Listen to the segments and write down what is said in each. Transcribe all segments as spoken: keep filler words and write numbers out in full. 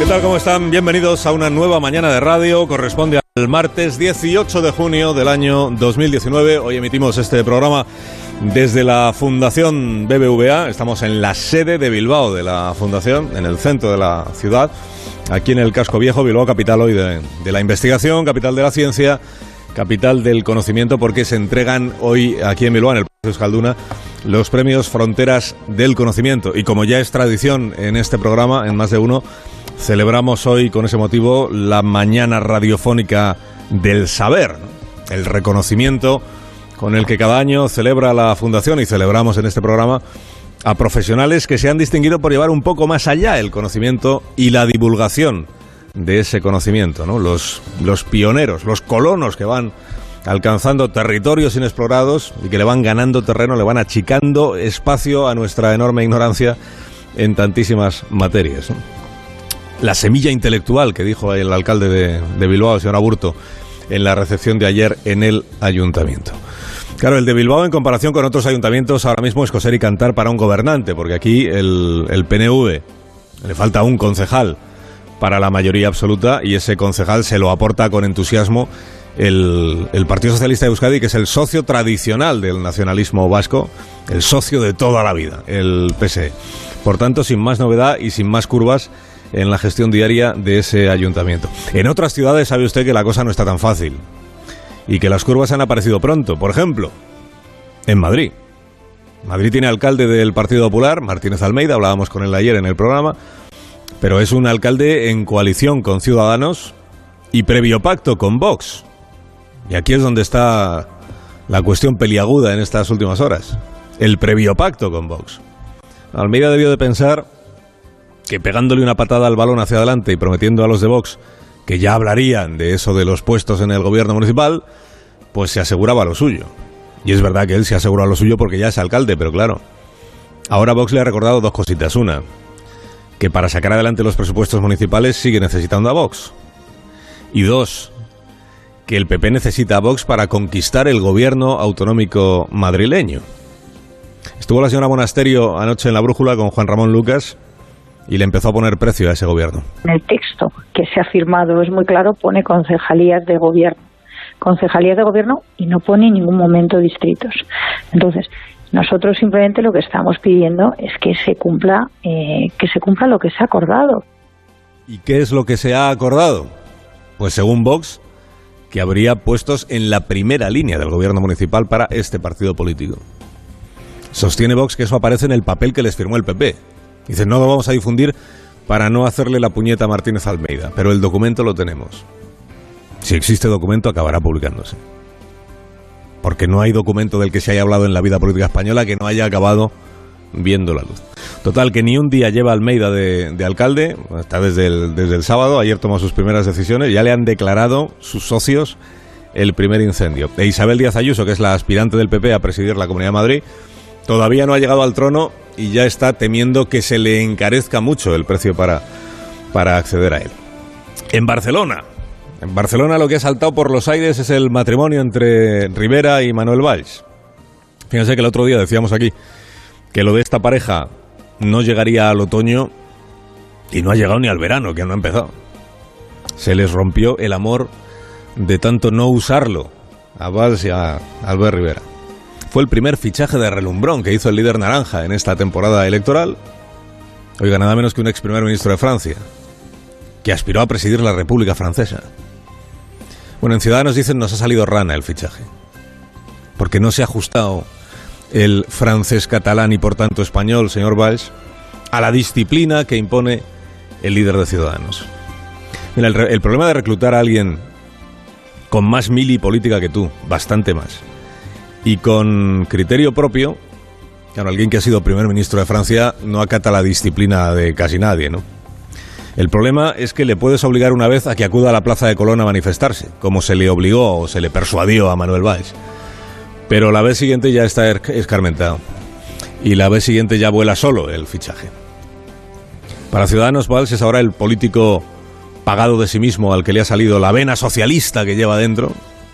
¿Qué tal? ¿Cómo están? Bienvenidos a una nueva mañana de radio. Corresponde al martes dieciocho de junio del año dos mil diecinueve. Hoy emitimos este programa desde la Fundación B B V A. Estamos en la sede de Bilbao de la Fundación, en el centro de la ciudad, aquí en el casco viejo, Bilbao, capital hoy de, de la investigación, capital de la ciencia, capital del conocimiento, porque se entregan hoy aquí en Bilbao, en el Palacio Euskalduna, los premios Fronteras del Conocimiento. Y como ya es tradición en este programa, en Más de Uno, celebramos hoy con ese motivo la mañana radiofónica del saber, ¿no? El reconocimiento con el que cada año celebra la Fundación, y celebramos en este programa a profesionales que se han distinguido por llevar un poco más allá el conocimiento y la divulgación de ese conocimiento, ¿no? Los, los pioneros, los colonos que van alcanzando territorios inexplorados y que le van ganando terreno, le van achicando espacio a nuestra enorme ignorancia en tantísimas materias, ¿no? La semilla intelectual que dijo el alcalde de, de Bilbao, el señor Aburto, en la recepción de ayer en el ayuntamiento. Claro, el de Bilbao, en comparación con otros ayuntamientos, ahora mismo es coser y cantar para un gobernante, porque aquí el, el P N V le falta un concejal para la mayoría absoluta, y ese concejal se lo aporta con entusiasmo el, el Partido Socialista de Euskadi, que es el socio tradicional del nacionalismo vasco, el socio de toda la vida, el P S E. Por tanto, sin más novedad y sin más curvas en la gestión diaria de ese ayuntamiento. En otras ciudades sabe usted que la cosa no está tan fácil y que las curvas han aparecido pronto. Por ejemplo, en Madrid. Madrid tiene alcalde del Partido Popular, Martínez Almeida, hablábamos con él ayer en el programa, pero es un alcalde en coalición con Ciudadanos y previo pacto con Vox. Y aquí es donde está la cuestión peliaguda en estas últimas horas. El previo pacto con Vox. Almeida debió de pensar que pegándole una patada al balón hacia adelante y prometiendo a los de Vox que ya hablarían de eso de los puestos en el gobierno municipal, pues se aseguraba lo suyo. Y es verdad que él se aseguró lo suyo porque ya es alcalde, pero claro, ahora Vox le ha recordado dos cositas. Una, que para sacar adelante los presupuestos municipales sigue necesitando a Vox. Y dos, que el P P necesita a Vox para conquistar el gobierno autonómico madrileño. Estuvo la señora Monasterio anoche en La Brújula con Juan Ramón Lucas y le empezó a poner precio a ese gobierno. En el texto que se ha firmado es muy claro, pone concejalías de gobierno. Concejalías de gobierno y no pone en ningún momento distritos. Entonces, nosotros simplemente lo que estamos pidiendo es que se cumpla, eh, que se cumpla lo que se ha acordado. ¿Y qué es lo que se ha acordado? Pues según Vox, que habría puestos en la primera línea del gobierno municipal para este partido político. Sostiene Vox que eso aparece en el papel que les firmó el P P. Dicen, no lo vamos a difundir para no hacerle la puñeta a Martínez Almeida, pero el documento lo tenemos. Si existe documento, acabará publicándose. Porque no hay documento del que se haya hablado en la vida política española que no haya acabado viendo la luz. Total, que ni un día lleva Almeida de, de alcalde, está desde el, desde el sábado, ayer tomó sus primeras decisiones, ya le han declarado sus socios el primer incendio. E Isabel Díaz Ayuso, que es la aspirante del P P a presidir la Comunidad de Madrid, todavía no ha llegado al trono y ya está temiendo que se le encarezca mucho el precio para, para acceder a él. En Barcelona, en Barcelona lo que ha saltado por los aires es el matrimonio entre Rivera y Manuel Valls. Fíjense que el otro día decíamos aquí que lo de esta pareja no llegaría al otoño y no ha llegado ni al verano, que no ha empezado. Se les rompió el amor de tanto no usarlo a Valls y a Albert Rivera. Fue el primer fichaje de relumbrón que hizo el líder naranja en esta temporada electoral. Oiga, nada menos que un ex primer ministro de Francia, que aspiró a presidir la República Francesa. Bueno, en Ciudadanos dicen nos ha salido rana el fichaje, porque no se ha ajustado el francés catalán y por tanto español, señor Valls, a la disciplina que impone el líder de Ciudadanos. Mira, el, el problema de reclutar a alguien con más mili política que tú, bastante más, y con criterio propio, claro, alguien que ha sido primer ministro de Francia no acata la disciplina de casi nadie, ¿no? El problema es que le puedes obligar una vez a que acuda a la Plaza de Colón a manifestarse, como se le obligó o se le persuadió a Manuel Valls. Pero la vez siguiente ya está escarmentado. Y la vez siguiente ya vuela solo el fichaje. Para Ciudadanos, Valls es ahora el político pagado de sí mismo al que le ha salido la vena socialista que lleva dentro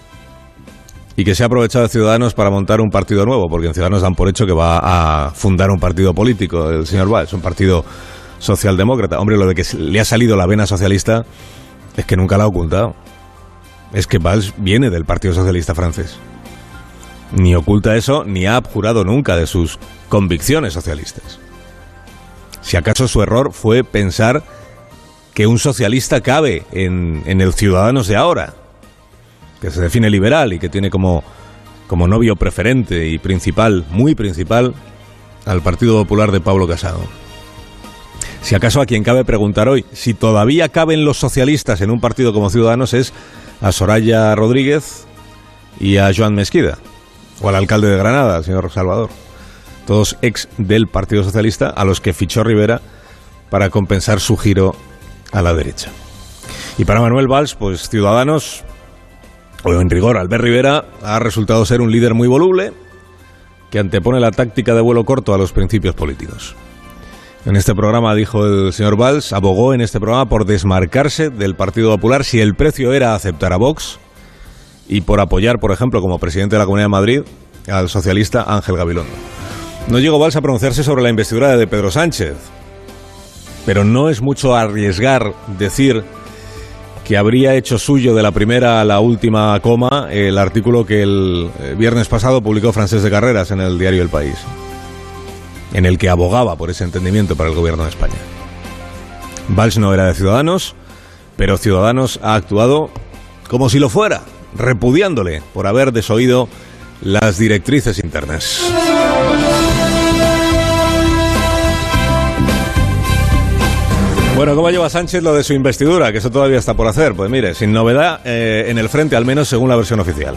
y que se ha aprovechado de Ciudadanos para montar un partido nuevo, porque en Ciudadanos dan por hecho que va a fundar un partido político el señor Valls, un partido socialdemócrata. Hombre, lo de que le ha salido la vena socialista es que nunca la ha ocultado. Es que Valls viene del Partido Socialista francés. Ni oculta eso, ni ha abjurado nunca de sus convicciones socialistas. Si acaso su error fue pensar que un socialista cabe en, en el Ciudadanos de ahora, que se define liberal y que tiene como, como novio preferente y principal, muy principal, al Partido Popular de Pablo Casado. Si acaso a quien cabe preguntar hoy si todavía caben los socialistas en un partido como Ciudadanos es a Soraya Rodríguez y a Joan Mesquida, o al alcalde de Granada, al señor Salvador, todos ex del Partido Socialista, a los que fichó Rivera para compensar su giro a la derecha. Y para Manuel Valls, pues Ciudadanos, o en rigor Albert Rivera, ha resultado ser un líder muy voluble que antepone la táctica de vuelo corto a los principios políticos. En este programa, dijo el señor Valls, abogó en este programa por desmarcarse del Partido Popular si el precio era aceptar a Vox y por apoyar, por ejemplo, como presidente de la Comunidad de Madrid, al socialista Ángel Gabilondo. No llegó Valls a pronunciarse sobre la investidura de Pedro Sánchez, pero no es mucho arriesgar decir que habría hecho suyo de la primera a la última coma el artículo que el viernes pasado publicó Francesc de Carreras en el diario El País, en el que abogaba por ese entendimiento para el gobierno de España. Valls no era de Ciudadanos, pero Ciudadanos ha actuado como si lo fuera, repudiándole por haber desoído las directrices internas. Bueno, ¿cómo lleva Sánchez lo de su investidura? Que eso todavía está por hacer. Pues mire, sin novedad eh, en el frente, al menos según la versión oficial.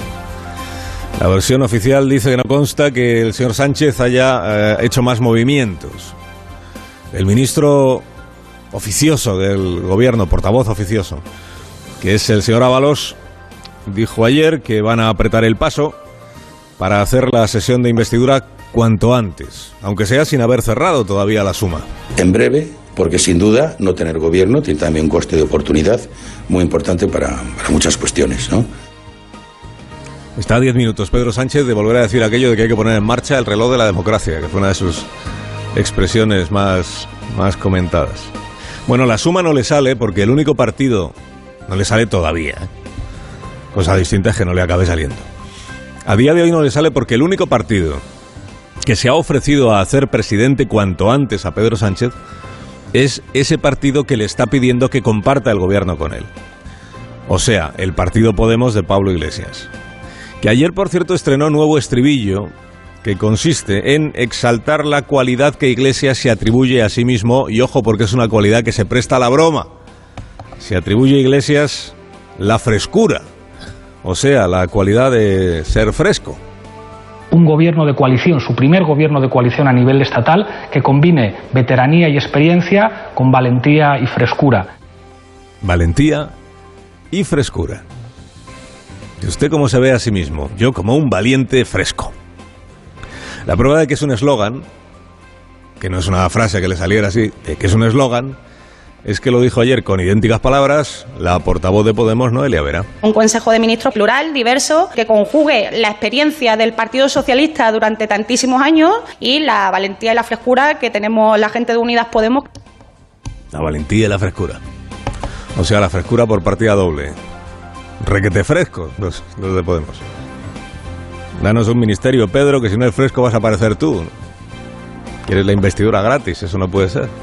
La versión oficial dice que no consta que el señor Sánchez haya eh, hecho más movimientos. El ministro oficioso del gobierno, portavoz oficioso, que es el señor Ábalos, dijo ayer que van a apretar el paso para hacer la sesión de investidura cuanto antes, aunque sea sin haber cerrado todavía la suma. En breve, porque sin duda no tener gobierno tiene también un coste de oportunidad muy importante para, para muchas cuestiones, ¿no? Está a diez minutos Pedro Sánchez de volver a decir aquello de que hay que poner en marcha el reloj de la democracia, que fue una de sus expresiones más, más comentadas. Bueno, la suma no le sale porque el único partido, no le sale todavía, ¿eh? Cosa distinta es que no le acabe saliendo. A día de hoy no le sale porque el único partido que se ha ofrecido a hacer presidente cuanto antes a Pedro Sánchez es ese partido que le está pidiendo que comparta el gobierno con él. O sea, el Partido Podemos de Pablo Iglesias. Que ayer, por cierto, estrenó nuevo estribillo que consiste en exaltar la cualidad que Iglesias se atribuye a sí mismo, y ojo porque es una cualidad que se presta a la broma. Se atribuye a Iglesias la frescura, o sea, la cualidad de ser fresco. Un gobierno de coalición, su primer gobierno de coalición a nivel estatal, que combine veteranía y experiencia con valentía y frescura. Valentía y frescura. ¿Y usted cómo se ve a sí mismo? Yo como un valiente fresco. La prueba de que es un eslogan, que no es una frase que le saliera así, de que es un eslogan, es que lo dijo ayer con idénticas palabras la portavoz de Podemos, Noelia Vera. Un Consejo de Ministros plural, diverso, que conjugue la experiencia del Partido Socialista durante tantísimos años y la valentía y la frescura que tenemos la gente de Unidas Podemos. La valentía y la frescura. O sea, la frescura por partida doble. Requete frescos los, los de Podemos. Danos un ministerio, Pedro, que si no es fresco vas a aparecer tú. ¿Quieres la investidura gratis? Eso no puede ser.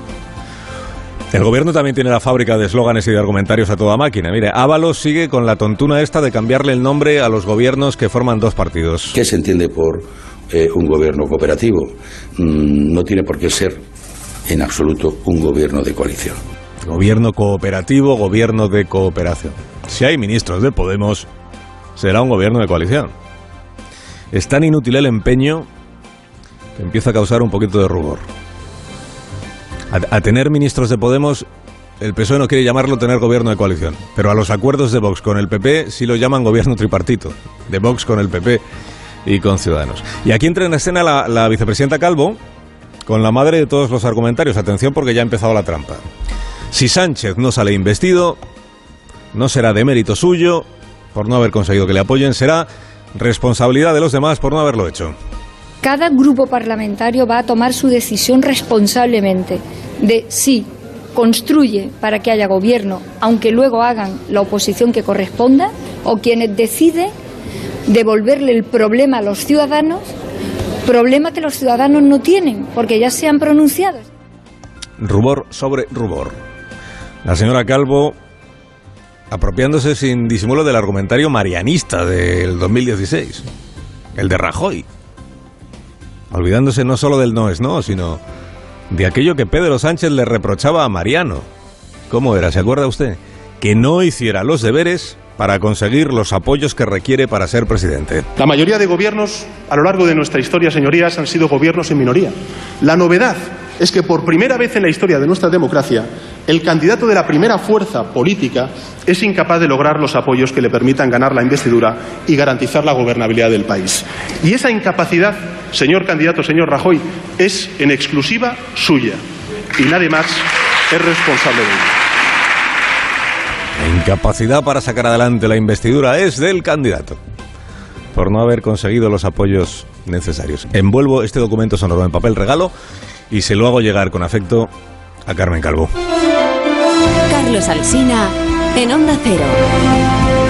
El gobierno también tiene la fábrica de eslóganes y de argumentarios a toda máquina. Mire, Ábalos sigue con la tontuna esta de cambiarle el nombre a los gobiernos que forman dos partidos. ¿Qué se entiende por eh, un gobierno cooperativo? Mm, no tiene por qué ser en absoluto un gobierno de coalición. Gobierno cooperativo, gobierno de cooperación. Si hay ministros de Podemos, será un gobierno de coalición. Es tan inútil el empeño que empieza a causar un poquito de rubor. A, a tener ministros de Podemos, el P S O E no quiere llamarlo tener gobierno de coalición, pero a los acuerdos de Vox con el P P sí lo llaman gobierno tripartito, de Vox con el P P y con Ciudadanos. Y aquí entra en escena la, la vicepresidenta Calvo con la madre de todos los argumentarios. Atención porque ya ha empezado la trampa. Si Sánchez no sale investido, no será de mérito suyo por no haber conseguido que le apoyen, será responsabilidad de los demás por no haberlo hecho. Cada grupo parlamentario va a tomar su decisión responsablemente de si construye para que haya gobierno, aunque luego hagan la oposición que corresponda, o quienes deciden devolverle el problema a los ciudadanos, problema que los ciudadanos no tienen, porque ya se han pronunciado. Rubor sobre rubor. La señora Calvo apropiándose sin disimulo del argumentario marianista del dos mil dieciséis, el de Rajoy, olvidándose no solo del no es no, sino de aquello que Pedro Sánchez le reprochaba a Mariano. ¿Cómo era? ¿Se acuerda usted? Que no hiciera los deberes para conseguir los apoyos que requiere para ser presidente. La mayoría de gobiernos a lo largo de nuestra historia, señorías, han sido gobiernos en minoría. La novedad es que por primera vez en la historia de nuestra democracia, el candidato de la primera fuerza política es incapaz de lograr los apoyos que le permitan ganar la investidura y garantizar la gobernabilidad del país. Y esa incapacidad, señor candidato, señor Rajoy, es en exclusiva suya. Y nadie más es responsable de ello. La incapacidad para sacar adelante la investidura es del candidato, por no haber conseguido los apoyos necesarios. Envuelvo este documento sonoro en papel regalo y se lo hago llegar con afecto a Carmen Calvo. Carlos Alsina, en Onda Cero.